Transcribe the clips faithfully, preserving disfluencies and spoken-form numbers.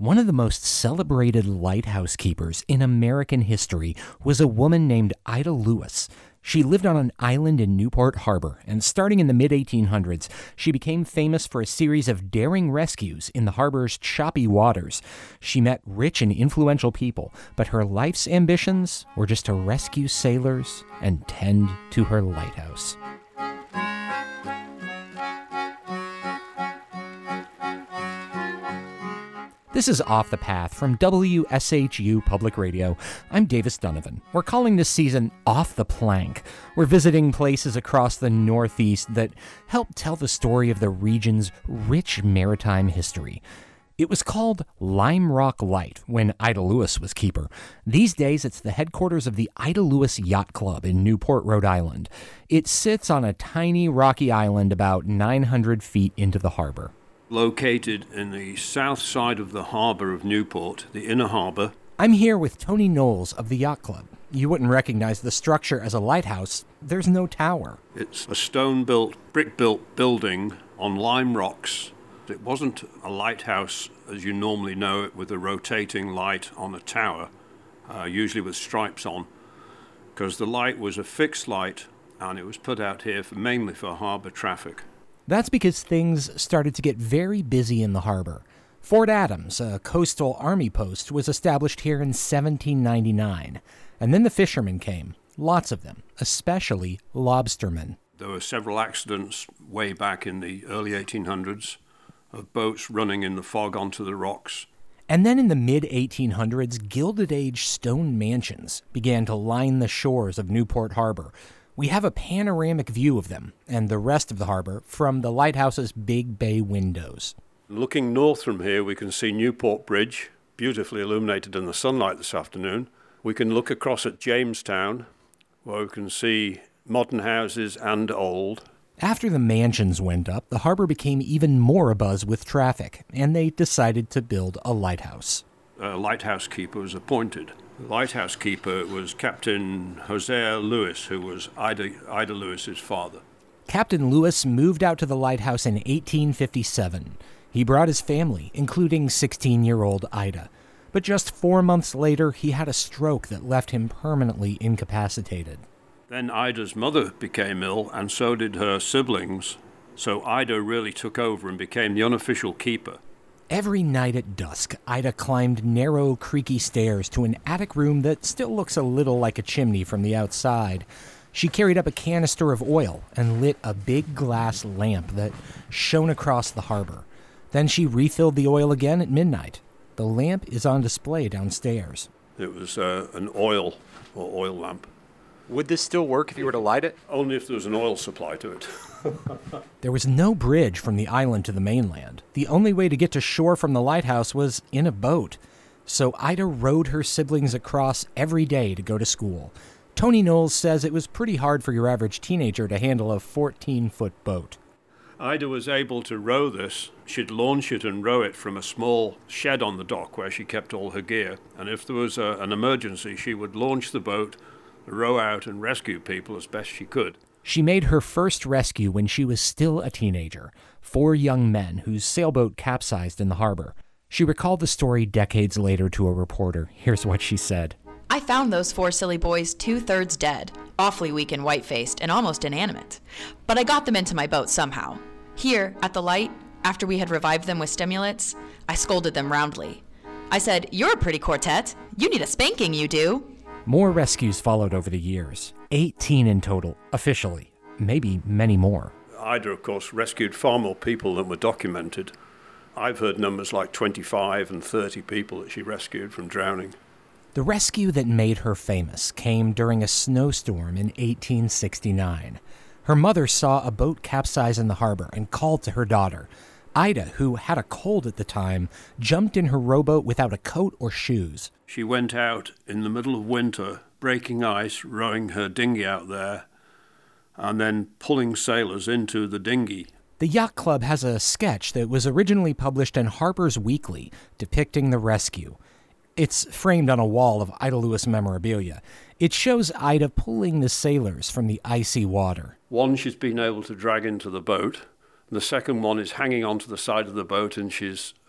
One of the most celebrated lighthouse keepers in American history was a woman named Ida Lewis. She lived on an island in Newport Harbor, and starting in the mid eighteen hundreds, she became famous for a series of daring rescues in the harbor's choppy waters. She met rich and influential people, but her life's ambitions were just to rescue sailors and tend to her lighthouse. This is Off the Path from W S H U Public Radio. I'm Davis Donovan. We're calling this season Off the Plank. We're visiting places across the Northeast that help tell the story of the region's rich maritime history. It was called Lime Rock Light when Ida Lewis was keeper. These days, it's the headquarters of the Ida Lewis Yacht Club in Newport, Rhode Island. It sits on a tiny rocky island about nine hundred feet into the harbor. Located in the south side of the harbor of Newport, the inner harbor. I'm here with Tony Knowles of the Yacht Club. You wouldn't recognize the structure as a lighthouse. There's no tower. It's a stone-built, brick-built building on lime rocks. It wasn't a lighthouse as you normally know it, with a rotating light on a tower, uh, usually with stripes on, because the light was a fixed light and it was put out here for, mainly for harbor traffic. That's because things started to get very busy in the harbor. Fort Adams, a coastal army post, was established here in seventeen ninety-nine. And then the fishermen came, lots of them, especially lobstermen. There were several accidents way back in the early eighteen hundreds of boats running in the fog onto the rocks. And then in the mid eighteen hundreds, Gilded Age stone mansions began to line the shores of Newport Harbor. We have a panoramic view of them and the rest of the harbor from the lighthouse's big bay windows. Looking north from here, we can see Newport Bridge, beautifully illuminated in the sunlight this afternoon. We can look across at Jamestown, where we can see modern houses and old. After the mansions went up, the harbor became even more abuzz with traffic, and they decided to build a lighthouse. A lighthouse keeper was appointed. The lighthouse keeper was Captain Hosea Lewis, who was Ida, Ida Lewis's father. Captain Lewis moved out to the lighthouse in eighteen fifty-seven. He brought his family, including sixteen-year-old Ida. But just four months later, he had a stroke that left him permanently incapacitated. Then Ida's mother became ill, and so did her siblings. So Ida really took over and became the unofficial keeper. Every night at dusk, Ida climbed narrow, creaky stairs to an attic room that still looks a little like a chimney from the outside. She carried up a canister of oil and lit a big glass lamp that shone across the harbor. Then she refilled the oil again at midnight. The lamp is on display downstairs. It was uh, an oil or oil lamp. Would this still work if you were to light it? Only if there was an oil supply to it. There was no bridge from the island to the mainland. The only way to get to shore from the lighthouse was in a boat. So Ida rowed her siblings across every day to go to school. Tony Knowles says it was pretty hard for your average teenager to handle a fourteen-foot boat. Ida was able to row this. She'd launch it and row it from a small shed on the dock where she kept all her gear. And if there was a, an emergency, she would launch the boat, row out and rescue people as best she could. She made her first rescue when she was still a teenager, four young men whose sailboat capsized in the harbor. She recalled the story decades later to a reporter. Here's what she said. I found those four silly boys two-thirds dead, awfully weak and white-faced, and almost inanimate. But I got them into my boat somehow. Here, at the light, after we had revived them with stimulants, I scolded them roundly. I said, "You're a pretty quartet. You need a spanking, you do." More rescues followed over the years, eighteen in total, officially, maybe many more. Ida, of course, rescued far more people than were documented. I've heard numbers like twenty-five and thirty people that she rescued from drowning. The rescue that made her famous came during a snowstorm in eighteen sixty-nine. Her mother saw a boat capsize in the harbor and called to her daughter. Ida, who had a cold at the time, jumped in her rowboat without a coat or shoes. She went out in the middle of winter, breaking ice, rowing her dinghy out there, and then pulling sailors into the dinghy. The Yacht Club has a sketch that was originally published in Harper's Weekly depicting the rescue. It's framed on a wall of Ida Lewis memorabilia. It shows Ida pulling the sailors from the icy water. One she's been able to drag into the boat. The second one is hanging onto the side of the boat, and she's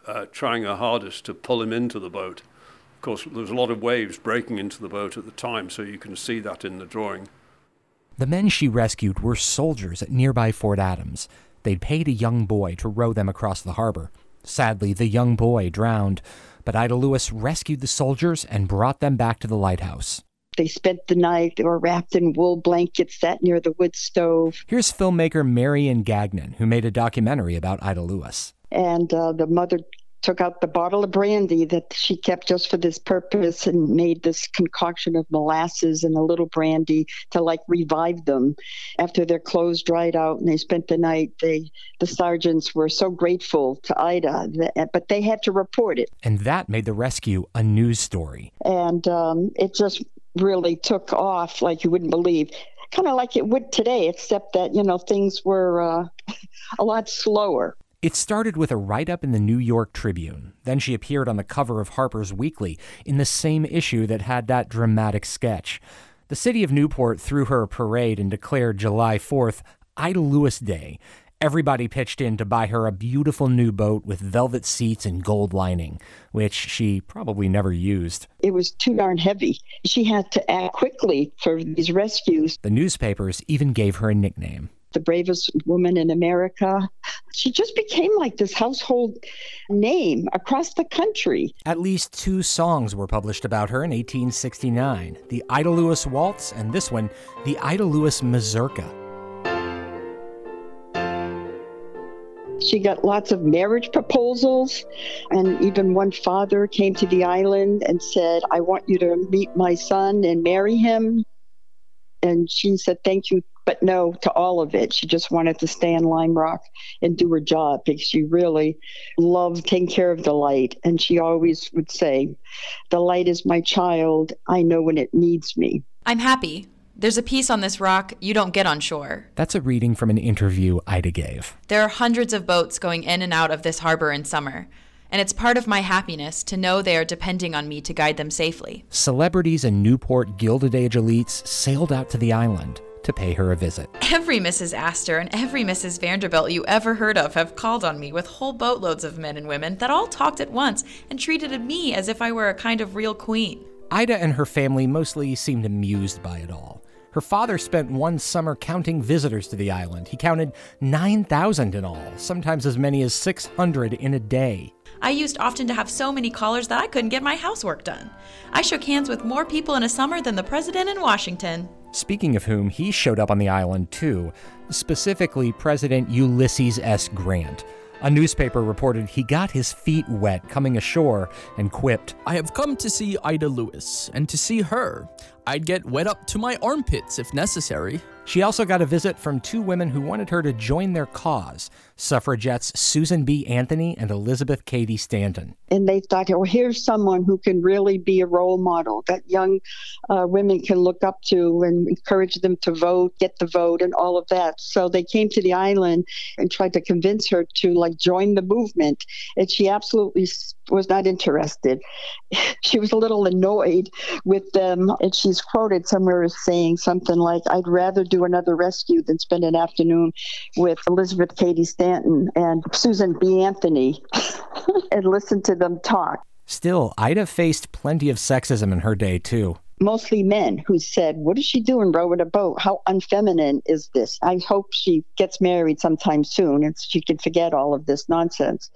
uh, trying her hardest to pull him into the boat. Of course, there was a lot of waves breaking into the boat at the time, so you can see that in the drawing. The men she rescued were soldiers at nearby Fort Adams. They'd paid a young boy to row them across the harbor. Sadly, the young boy drowned, but Ida Lewis rescued the soldiers and brought them back to the lighthouse. They spent the night. They were wrapped in wool blankets, sat near the wood stove. Here's filmmaker Marian Gagnon, who made a documentary about Ida Lewis. And uh, the mother took out the bottle of brandy that she kept just for this purpose and made this concoction of molasses and a little brandy to like revive them. After their clothes dried out and they spent the night, they the sergeants were so grateful to Ida, that, but they had to report it. And that made the rescue a news story. And um, it just really took off like you wouldn't believe. Kind of like it would today, except that, you know, things were uh, a lot slower. It started with a write-up in the New York Tribune. Then she appeared on the cover of Harper's Weekly in the same issue that had that dramatic sketch. The city of Newport threw her a parade and declared July fourth Ida Lewis Day. Everybody pitched in to buy her a beautiful new boat with velvet seats and gold lining, which she probably never used. It was too darn heavy. She had to act quickly for these rescues. The newspapers even gave her a nickname. The bravest woman in America. She just became like this household name across the country. At least two songs were published about her in eighteen sixty-nine, the Ida Lewis Waltz and this one, the Ida Lewis Mazurka. She got lots of marriage proposals, and even one father came to the island and said, I want you to meet my son and marry him. And she said, thank you, but no to all of it. She just wanted to stay in Lime Rock and do her job because she really loved taking care of the light. And she always would say, the light is my child. I know when it needs me. I'm happy. There's a piece on this rock you don't get on shore. That's a reading from an interview Ida gave. There are hundreds of boats going in and out of this harbor in summer, and it's part of my happiness to know they are depending on me to guide them safely. Celebrities and Newport Gilded Age elites sailed out to the island to pay her a visit. Every Missus Astor and every Missus Vanderbilt you ever heard of have called on me with whole boatloads of men and women that all talked at once and treated me as if I were a kind of real queen. Ida and her family mostly seemed amused by it all. Her father spent one summer counting visitors to the island. He counted nine thousand in all, sometimes as many as six hundred in a day. I used often to have so many callers that I couldn't get my housework done. I shook hands with more people in a summer than the president in Washington. Speaking of whom, he showed up on the island too, specifically President Ulysses S. Grant. A newspaper reported he got his feet wet coming ashore and quipped, I have come to see Ida Lewis, and to see her, I'd get wet up to my armpits if necessary. She also got a visit from two women who wanted her to join their cause, suffragettes Susan B. Anthony and Elizabeth Cady Stanton. And they thought, oh, here's someone who can really be a role model that young uh, women can look up to and encourage them to vote, get the vote, and all of that. So they came to the island and tried to convince her to like join the movement. And she absolutely was not interested. She was a little annoyed with them. And she's quoted somewhere as saying something like, I'd rather do another rescue than spend an afternoon with Elizabeth Cady Stanton and Susan B. Anthony and listen to them talk. Still, Ida faced plenty of sexism in her day, too. Mostly men who said, what is she doing rowing a boat? How unfeminine is this? I hope she gets married sometime soon and she can forget all of this nonsense.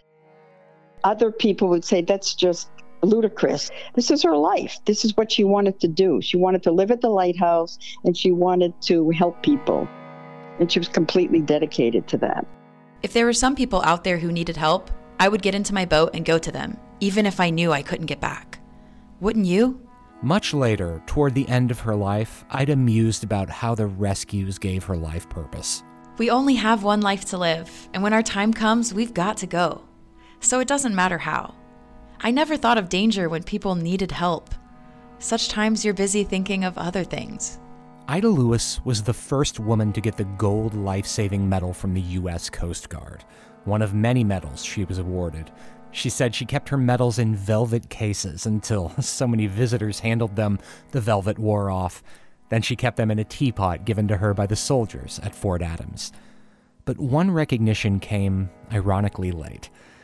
Other people would say, that's just ludicrous. This is her life. This is what she wanted to do. She wanted to live at the lighthouse and she wanted to help people. And she was completely dedicated to that. If there were some people out there who needed help, I would get into my boat and go to them, even if I knew I couldn't get back. Wouldn't you? Much later, toward the end of her life, Ida mused about how the rescues gave her life purpose. We only have one life to live, and when our time comes, we've got to go. So it doesn't matter how. I never thought of danger when people needed help. Such times you're busy thinking of other things. Ida Lewis was the first woman to get the Gold Life-Saving Medal from the U S Coast Guard, one of many medals she was awarded. She said she kept her medals in velvet cases until so many visitors handled them, the velvet wore off. Then she kept them in a teapot given to her by the soldiers at Fort Adams. But one recognition came ironically late.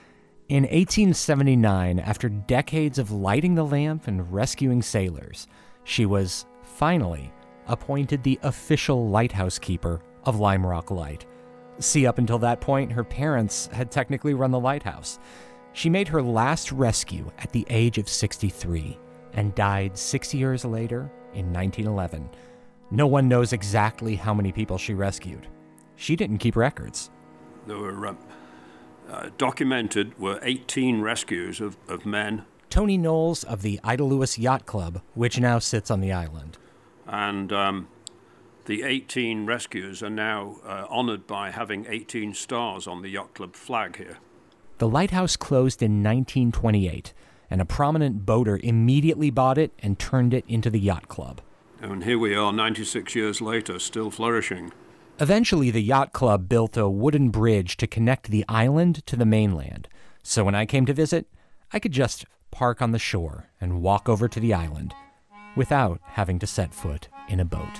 In eighteen seventy-nine, after decades of lighting the lamp and rescuing sailors, she was, finally, appointed the official lighthouse keeper of Lime Rock Light. See, up until that point, her parents had technically run the lighthouse. She made her last rescue at the age of sixty-three and died six years later in nineteen eleven. No one knows exactly how many people she rescued. She didn't keep records. There were uh, uh, documented were eighteen rescues of, of men. Tony Knowles of the Ida Lewis Yacht Club, which now sits on the island. And um, the eighteen rescues are now uh, honored by having eighteen stars on the Yacht Club flag here. The lighthouse closed in nineteen twenty-eight, and a prominent boater immediately bought it and turned it into the Yacht Club. And here we are, ninety-six years later, still flourishing. Eventually, the Yacht Club built a wooden bridge to connect the island to the mainland. So when I came to visit, I could just park on the shore and walk over to the island without having to set foot in a boat.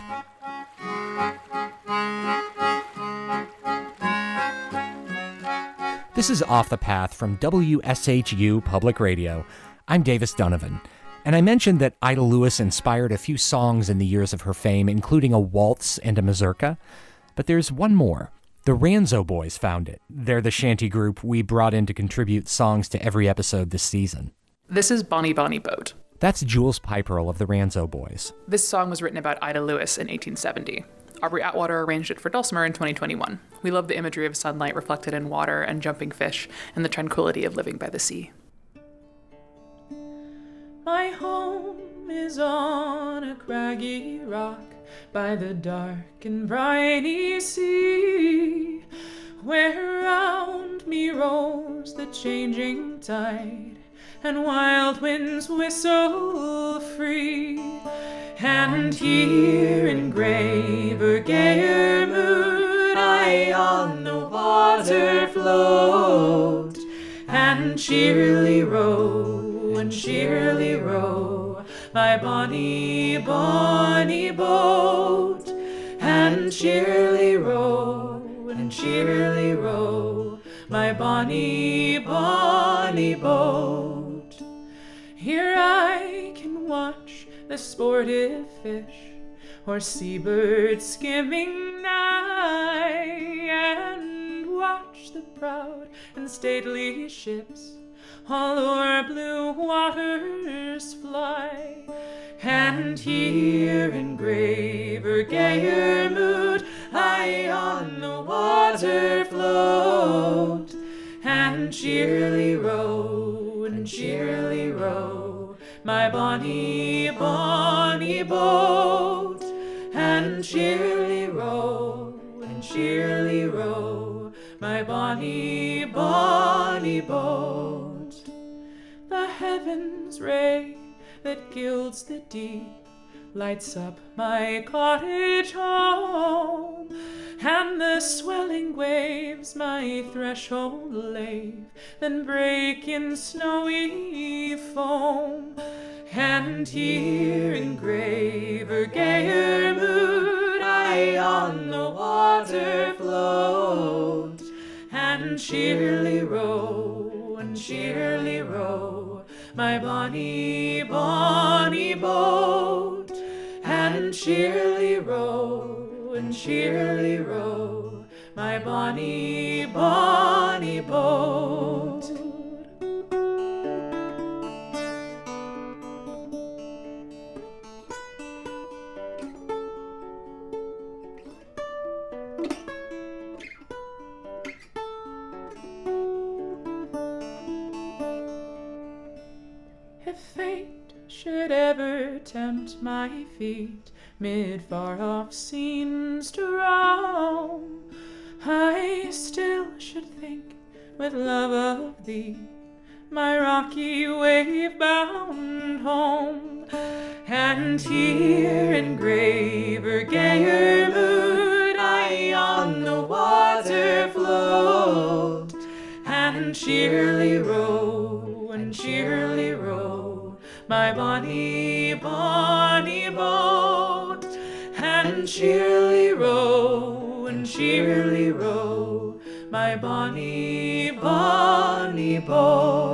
This is Off the Path from W S H U Public Radio. I'm Davis Donovan. And I mentioned that Ida Lewis inspired a few songs in the years of her fame, including a waltz and a mazurka. But there's one more. The Ranzo Boys found it. They're the shanty group we brought in to contribute songs to every episode this season. This is Bonnie Bonnie Boat. That's Jules Piperl of the Ranzo Boys. This song was written about Ida Lewis in eighteen seventy. Aubrey Atwater arranged it for Dulcimer in twenty twenty-one. We love the imagery of sunlight reflected in water and jumping fish and the tranquility of living by the sea. My home is on a craggy rock by the dark and briny sea, where around me rolls the changing tide and wild winds whistle free. And here in graver, gayer mood I on the water float, and cheerily row, and cheerily row my bonny, bonny boat, and cheerily row, and cheerily row my bonny, bonny boat. Here I can watch the sportive fish or seabirds skimming nigh, and watch the proud and stately ships all o'er blue waters fly. And here in graver, gayer mood I on the water float, and cheerily row, and cheerily row my bonny, bonny boat, and cheerily row, and cheerily row my bonny, bonny boat. The heaven's ray that gilds the deep lights up my cottage home, and the swelling waves my threshold lave, then break in snowy foam. And here in graver, gayer mood I on the water float, and cheerily row, and cheerily row my bonny, bonny boat, and cheerily row, and cheerily row my bonny, bonny boat. If fate should ever tempt my feet mid far-off scenes to roam, I still should think with love of thee, my rocky wave-bound home. And here in graver, gayer mood I on the water float, and cheerily row, and cheerily row my bonny, bonny boat, and cheerily row, and cheerily row my bonny, bonny boat.